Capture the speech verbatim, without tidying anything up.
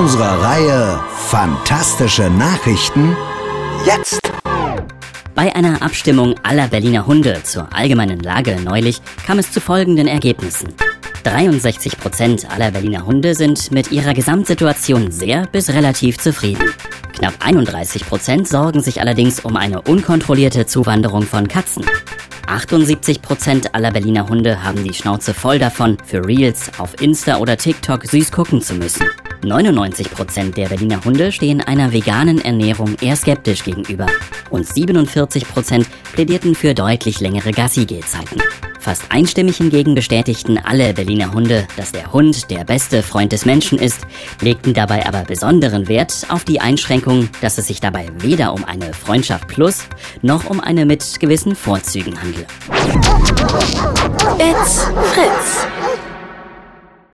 unserer Reihe Fantastische Nachrichten jetzt. Bei einer Abstimmung aller Berliner Hunde zur allgemeinen Lage neulich kam es zu folgenden Ergebnissen. dreiundsechzig Prozent aller Berliner Hunde sind mit ihrer Gesamtsituation sehr bis relativ zufrieden. Knapp einunddreißig Prozent sorgen sich allerdings um eine unkontrollierte Zuwanderung von Katzen. achtundsiebzig Prozent aller Berliner Hunde haben die Schnauze voll davon, für Reels auf Insta oder TikTok süß gucken zu müssen. neunundneunzig Prozent der Berliner Hunde stehen einer veganen Ernährung eher skeptisch gegenüber. Und siebenundvierzig Prozent plädierten für deutlich längere Gassi-Gehzeiten. Fast einstimmig hingegen bestätigten alle Berliner Hunde, dass der Hund der beste Freund des Menschen ist, legten dabei aber besonderen Wert auf die Einschränkung, dass es sich dabei weder um eine Freundschaft plus noch um eine mit gewissen Vorzügen handle. It's Fritz.